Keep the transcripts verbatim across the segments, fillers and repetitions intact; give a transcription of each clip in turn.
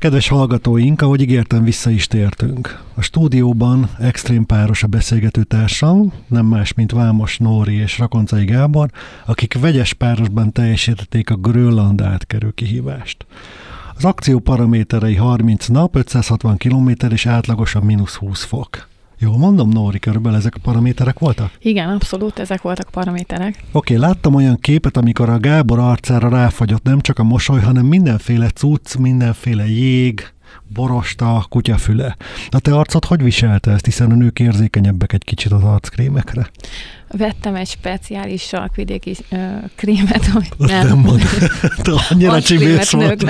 Kedves hallgatóink, ahogy ígértem, vissza is tértünk. A stúdióban extrém páros a beszélgető társam, nem más, mint Vámos Nóri és Rakoncai Gábor, akik vegyes párosban teljesítették a Grönland átkerő kihívást. Az akció paraméterei harminc nap, ötszázhatvan kilométer és átlagosan mínusz húsz fok. Jól mondom, Nóri, körülbelül ezek a paraméterek voltak? Igen, abszolút, ezek voltak paraméterek. Oké, okay, láttam olyan képet, amikor a Gábor arcára ráfagyott nem csak a mosoly, hanem mindenféle cucc, mindenféle jég, borosta, kutyafüle. A te arcod hogy viselte ezt, hiszen a nők érzékenyebbek egy kicsit az arckrémekre? Vettem egy speciális sarkvidéki uh, krémet, hogy nem. nem mond. Te annyira csibész volt.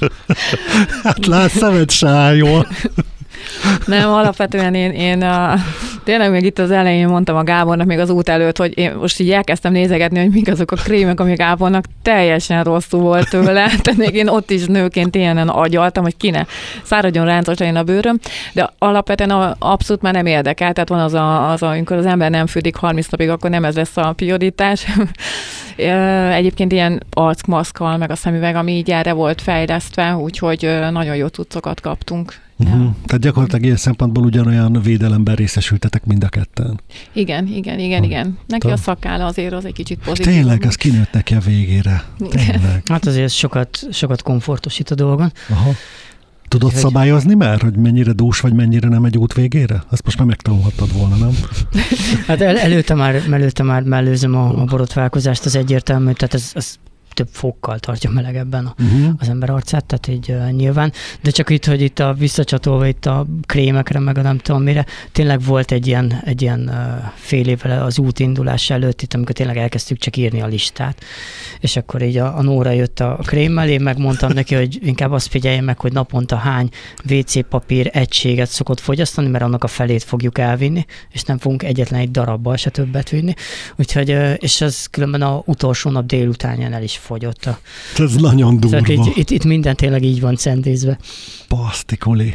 Hát látsz, szemed se áll jól. Nem, alapvetően én, én a, tényleg még itt az elején mondtam a Gábornak még az út előtt, hogy én most így elkezdtem nézegetni, hogy mik azok a krémek, amik Gábornak teljesen rosszul volt tőle. Tehát még én ott is nőként ilyenen agyaltam, hogy ki ne száradjon, ráncos legyen a bőröm, de alapvetően abszolút már nem érdekel. Tehát van az, a, az a, amikor az ember nem fürdik harminc napig, akkor nem ez lesz a prioritás. Egyébként ilyen arcmaszkkal, meg a szemüveg, ami így erre volt fejlesztve, úgyhogy nagyon jó cuccokat kaptunk. Uh-huh. Ja. Tehát gyakorlatilag ilyen szempontból ugyanolyan védelemben részesültetek mind a ketten. Igen, igen, igen, igen. Neki a szakála azért az egy kicsit pozitív. Tényleg, ez kinőtt neki a végére. Tényleg. Hát azért sokat, sokat komfortosít a dolgon. Aha. Tudod hogy... szabályozni már, hogy mennyire dús vagy mennyire nem egy út végére? Azt most már megtanulhattad volna, nem? Hát el, előtte már, előtte már mellőzöm a, a borotválkozást, az egyértelmű, tehát ez, ez több fokkal tartja melegebben a, uh-huh. az ember arcát, tehát így uh, nyilván. De csak itt, hogy itt a visszacsatolva itt a krémekre, meg a nem tudom mire, tényleg volt egy ilyen, egy ilyen uh, fél évvel az útindulás előtt, itt, amikor tényleg elkezdtük csak írni a listát. És akkor így a, a Nóra jött a krémmel, én megmondtam neki, hogy inkább azt figyeljen meg, hogy naponta hány vé cé papír egységet szokott fogyasztani, mert annak a felét fogjuk elvinni, és nem fogunk egyetlen egy darabbal se többet vinni. Úgyhogy, uh, és ez különben az utolsó nap délutánján el is fogyott. A... Ez nagyon durva. Tehát így, itt, itt minden tényleg így van centézve. Pasztikoli.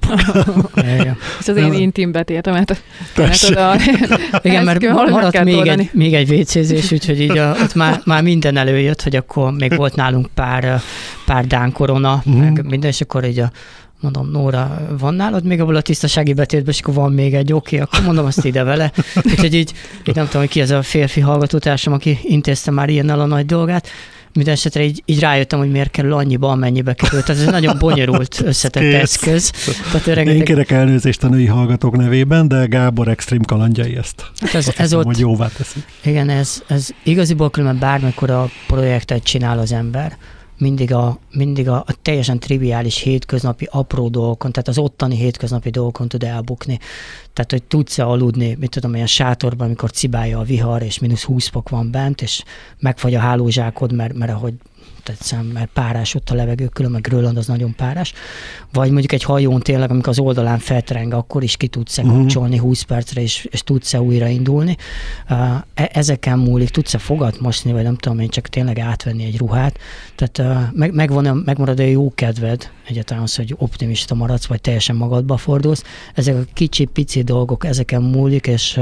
És az én intim betétemet. Igen, mert maradt még egy, még egy vécézés, úgyhogy így a, ott már, már minden előjött, hogy akkor még volt nálunk pár, pár Dán korona, mm. meg minden, és akkor így a mondom, Nóra, van nálad még abból a tisztasági betétben, és akkor van még egy, oké, okay, akkor mondom azt ide vele. Úgyhogy így, így nem tudom, hogy ki ez a férfi hallgatótársam, aki intézte már ilyennel a nagy dolgát. Minden esetre így, így rájöttem, hogy miért kerül annyiba, amennyibe került. Tehát ez egy nagyon bonyolult, összetett Kész. eszköz. Tehát rengeteg... Én kérek elnézést a női hallgatók nevében, de Gábor extrém kalandjai ezt. Hát ez, ez ott, hogy jóvá teszik. Igen, ez, ez igaziból különben bármikor a projektet csinál az ember, mindig a, mindig a, a teljesen triviális hétköznapi apró dolgokon, tehát az ottani hétköznapi dolgokon tud elbukni. Tehát, hogy tudsz-e aludni, mit tudom, olyan sátorban, amikor cibálja a vihar, és mínusz húsz fok van bent, és megfagy a hálózsákod, mert, mert ahogy tetszem, mert párás ott a levegő, különben Grönland az nagyon párás. Vagy mondjuk egy hajón tényleg, amikor az oldalán feltreng, akkor is ki tudsz-e uh-huh. kapcsolni húsz percre, és, és tudsz-e újraindulni. Ezeken múlik, tudsz-e fogat mosni, vagy nem tudom én, csak tényleg átvenni egy ruhát. Tehát meg, megvan, megmarad a jó kedved, egyáltalán az, hogy optimista maradsz, vagy teljesen magadba fordulsz. Ezek a kicsi, pici dolgok, ezeken múlik, és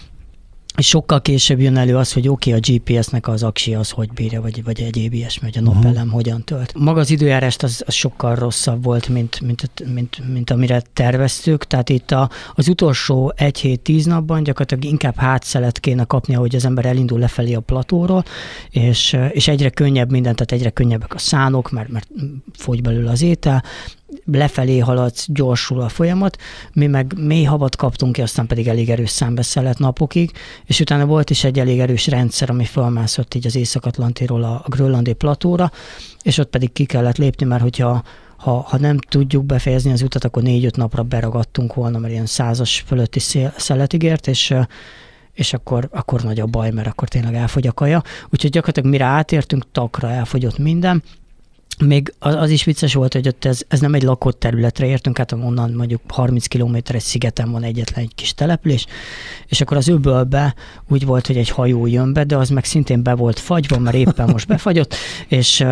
és sokkal később jön elő az, hogy oké, okay, a gé pé es-nek az aksi az hogy bírja, vagy, vagy egyéb ilyesmi, hogy a napelem uh-huh. hogyan tölt. Maga az időjárást az, az sokkal rosszabb volt, mint, mint, mint, mint amire terveztük, tehát itt a, az utolsó egy hét tíz napban gyakorlatilag inkább hátszelet kéne kapni, ahogy az ember elindul lefelé a platóról, és, és egyre könnyebb minden, tehát egyre könnyebbek a szánok, mert, mert fogy belőle az étel, lefelé haladsz, gyorsul a folyamat, mi meg mély havat kaptunk ki, aztán pedig elég erős számbeszelet napokig, és utána volt is egy elég erős rendszer, ami felmászott így az Észak-Atlantiról a, a grönlandi platóra, és ott pedig ki kellett lépni, mert hogyha ha, ha nem tudjuk befejezni az utat, akkor négy-öt napra beragadtunk volna, mert ilyen százas fölötti szelet ígért, és és akkor, akkor nagy a baj, mert akkor tényleg elfogy a kaja. Úgyhogy gyakorlatilag mire átértünk, takra elfogyott minden. Még az, az is vicces volt, hogy ott ez, ez nem egy lakott területre értünk, hát onnan mondjuk harminc kilométeres szigeten van egyetlen egy kis település, és akkor az öbölbe úgy volt, hogy egy hajó jön be, de az meg szintén be volt fagyva, mert éppen most befagyott, és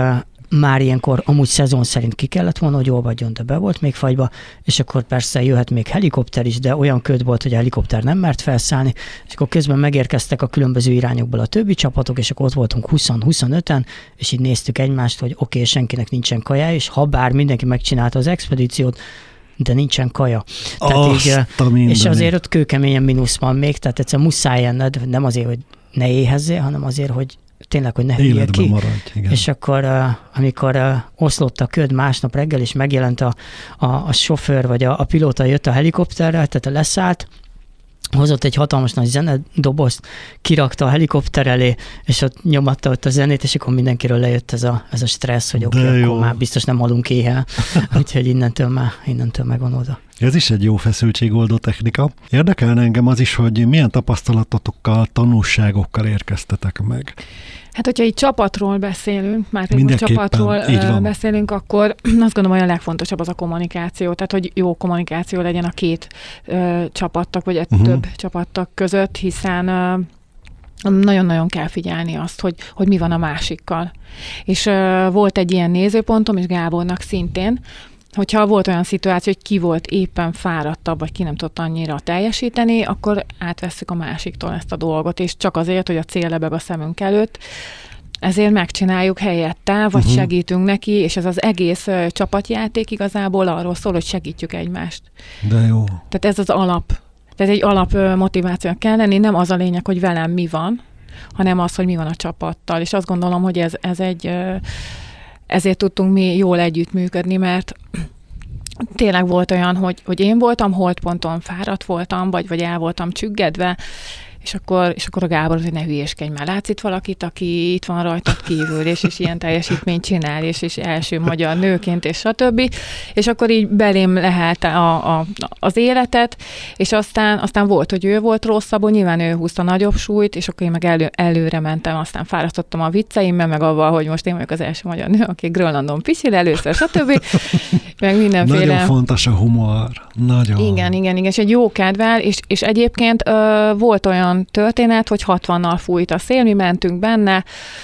már ilyenkor amúgy szezon szerint ki kellett volna, hogy olvadjon, de be volt még fagyba, és akkor persze jöhet még helikopter is, de olyan köd volt, hogy a helikopter nem mert felszállni, és akkor közben megérkeztek a különböző irányokból a többi csapatok, és akkor ott voltunk húsz-huszonöten, és így néztük egymást, hogy oké, okay, senkinek nincsen kaja, és ha bár mindenki megcsinálta az expedíciót, de nincsen kaja. Tehát így, és azért ott kőkeményen mínusz van még, tehát egyszer muszáj enned, nem azért, hogy ne éhezzél, hanem azért, hogy tényleg, hogy ne hülyél ki. Maradj, igen. És akkor, amikor oszlott a köd másnap reggel, és megjelent a, a, a sofőr, vagy a, a pilóta jött a helikopterrel, tehát leszállt, hozott egy hatalmas nagy zenedobozt, kirakta a helikopter elé, és ott nyomatta ott a zenét, és akkor mindenkiről lejött ez a, ez a stressz, hogy oké, okay, akkor már biztos nem halunk éhen, úgyhogy innentől már, innentől megvan oda. Ez is egy jó feszültségoldó technika. Érdekelne engem az is, hogy milyen tapasztalatokkal, tanulságokkal érkeztetek meg. Hát, hogyha így csapatról beszélünk, már pedig csapatról beszélünk, akkor azt gondolom, hogy a legfontosabb az a kommunikáció. Tehát, hogy jó kommunikáció legyen a két ö, csapattak, vagy uh-huh. több csapattak között, hiszen ö, nagyon-nagyon kell figyelni azt, hogy, hogy mi van a másikkal. És ö, volt egy ilyen nézőpontom, és Gábornak szintén, hogyha volt olyan szituáció, hogy ki volt éppen fáradtabb, vagy ki nem tudott annyira teljesíteni, akkor átvesszük a másiktól ezt a dolgot, és csak azért, hogy a cél lebeg a szemünk előtt, ezért megcsináljuk helyette, vagy uh-huh. segítünk neki, és ez az egész uh, csapatjáték igazából arról szól, hogy segítjük egymást. De jó. Tehát ez az alap. Tehát egy alap uh, motiváció kell lenni, nem az a lényeg, hogy velem mi van, hanem az, hogy mi van a csapattal. És azt gondolom, hogy ez, ez egy... Uh, ezért tudtunk mi jól együttműködni, mert tényleg volt olyan, hogy, hogy én voltam holdponton, fáradt voltam, vagy, vagy el voltam csüggedve, és akkor, és akkor a Gábor, hogy ne hülyéskedj már, látsz itt valakit, aki itt van rajtad kívül, és, és ilyen teljesítményt csinál, és, és első magyar nőként, és stb. És akkor így belém lehelte a, a, az életet, és aztán, aztán volt, hogy ő volt rosszabb, nyilván ő húzta nagyobb súlyt, és akkor én meg elő, előre mentem, aztán fárasztottam a vicceimmel, meg avval, hogy most én vagyok az első magyar nő, aki Grönlandon pisil először, stb. Meg mindenféle. Nagyon fontos a humor. Nagyon. Igen, igen, igen, és egy jó kedvel, és, és egyébként ö, volt olyan történet, hogy hatvannal fújt a szél, mi mentünk benne,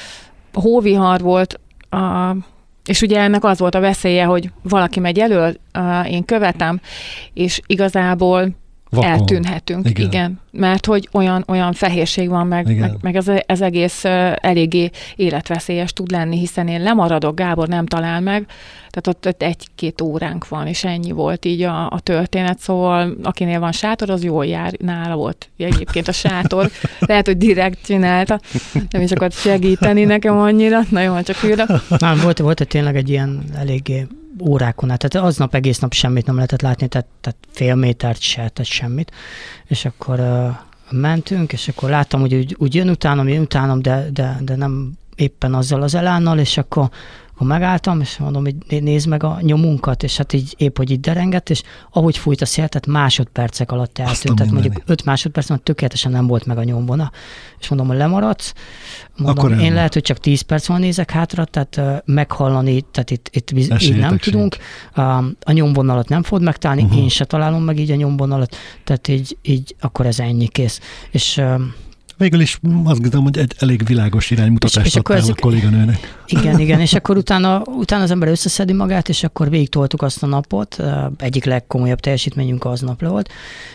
hóvihar volt, a, és ugye ennek az volt a veszélye, hogy valaki megy elől, a, én követem, és igazából Vakon. eltűnhetünk. Igen. igen. Mert hogy olyan, olyan fehérség van, meg, meg, meg ez, ez egész uh, eléggé életveszélyes tud lenni, hiszen én lemaradok, Gábor nem talál meg, tehát ott, ott egy-két óránk van, és ennyi volt így a, a történet, szóval akinél van sátor, az jól jár, nála volt egyébként a sátor, lehet, hogy direkt csinálta, nem is akart segíteni nekem annyira, na jó, csak hűlök. Nem, volt, volt tényleg egy ilyen eléggé órákon át, tehát aznap egész nap semmit nem lehetett látni, tehát, tehát fél métert se, tehát semmit, és akkor uh, mentünk, és akkor láttam, hogy úgy, úgy jön utánam, jön utánam, de, de, de nem éppen azzal az elánnal, és akkor, akkor megálltam, és mondom, hogy nézd meg a nyomunkat, és hát így épp, hogy így derengett, és ahogy fújt a szél, tehát másodpercek alatt eltűnt, tehát mondjuk öt másodpercen tökéletesen nem volt meg a nyomvona, és mondom, hogy lemaradsz, mondom, én lehet, hogy csak tíz perc van nézek hátra, tehát uh, meghallani, tehát itt, itt így nem tudunk, uh, a nyomvonalat nem fogod megtalálni, uh-huh. én se találom meg így a nyomvonalat, tehát így, így akkor ez ennyi kész. És uh, végül is azt gondolom, hogy egy elég világos iránymutatást adtál a kolléganőnek. Igen, igen, és akkor utána, utána az ember összeszedi magát, és akkor végigtoltuk azt a napot, egyik legkomolyabb teljesítményünk aznap volt,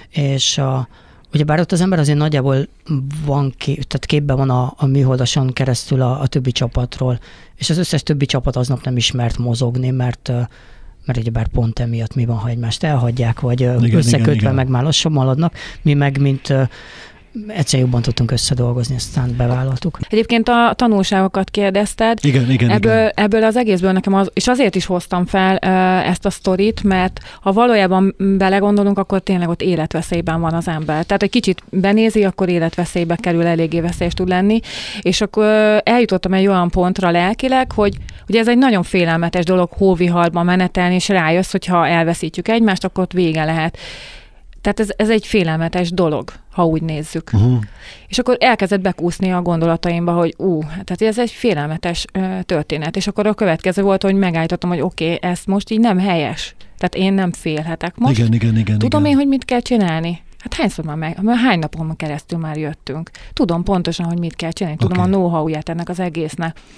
és a, ugyebár ott az ember azért nagyjából van, kép, tehát képben van a, a műholdason keresztül a, a többi csapatról, és az összes többi csapat aznap nem ismert mozogni, mert mert ugyebár pont emiatt mi van, ha egymást elhagyják, vagy igen, összekötve igen, igen. meg már lassan maladnak, mi meg, mint egyszer jobban tudtunk összedolgozni, aztán bevállaltuk. Egyébként a tanulságokat kérdezted. Igen, igen, ebből, igen. Ebből az egészből nekem az, és azért is hoztam fel uh, ezt a sztorit, mert ha valójában belegondolunk, akkor tényleg ott életveszélyben van az ember. Tehát egy kicsit benézi, akkor életveszélybe kerül, eléggé veszélyes tud lenni, és akkor uh, eljutottam egy olyan pontra lelkileg, hogy, hogy ez egy nagyon félelmetes dolog hóviharban menetelni, és rájössz, hogy ha elveszítjük egymást, akkor ott vége lehet. Tehát ez, ez egy félelmetes dolog, ha úgy nézzük. Uh-huh. És akkor elkezdett bekúszni a gondolataimba, hogy ú, tehát ez egy félelmetes ö, történet. És akkor a következő volt, hogy megállítottam, hogy oké, okay, ez most így nem helyes. Tehát én nem félhetek. Most igen, igen, igen, tudom igen. én, hogy mit kell csinálni. Hát hányszor már meg, hány napon keresztül már jöttünk. Tudom pontosan, hogy mit kell csinálni. Tudom okay. a know-how-ját ennek az egésznek.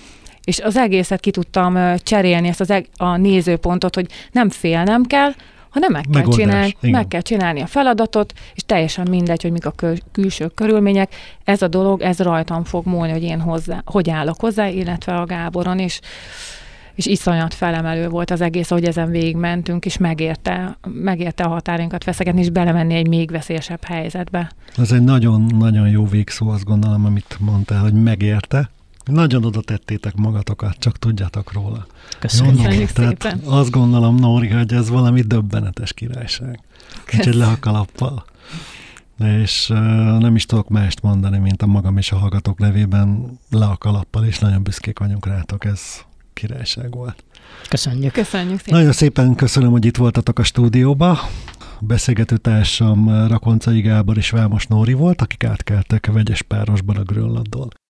és az egészet ki tudtam cserélni, ezt az eg- a nézőpontot, hogy nem félnem kell, hanem meg kell, csinálni, meg kell csinálni a feladatot, és teljesen mindegy, hogy mik a kül- külső körülmények. Ez a dolog, ez rajtam fog múlni, hogy én hozzá, hogy állok hozzá, illetve a Gáboron is. És iszonyat felemelő volt az egész, ahogy ezen végigmentünk, és megérte, megérte a határinkat feszegetni, és belemenni egy még veszélyesebb helyzetbe. Ez egy nagyon-nagyon jó végszó, azt gondolom, amit mondtál, hogy megérte. Nagyon oda tettétek magatokat, csak tudjátok róla. Köszönjük. Jó, Köszönjük tehát szépen. azt gondolom, Nóri, hogy ez valami döbbenetes királyság. Úgyhogy le a kalappal. És uh, nem is tudok mást mondani, mint a magam és a hallgatók nevében le a kalappal, és nagyon büszkék vagyunk rátok, ez királyság volt. Köszönjük. Köszönjük szépen. Nagyon szépen köszönöm, hogy itt voltatok a stúdióba. Beszélgető társam Rakoncai Gábor és Vámos Nóri volt, akik átkeltek vegyes párosban a Grönlandon.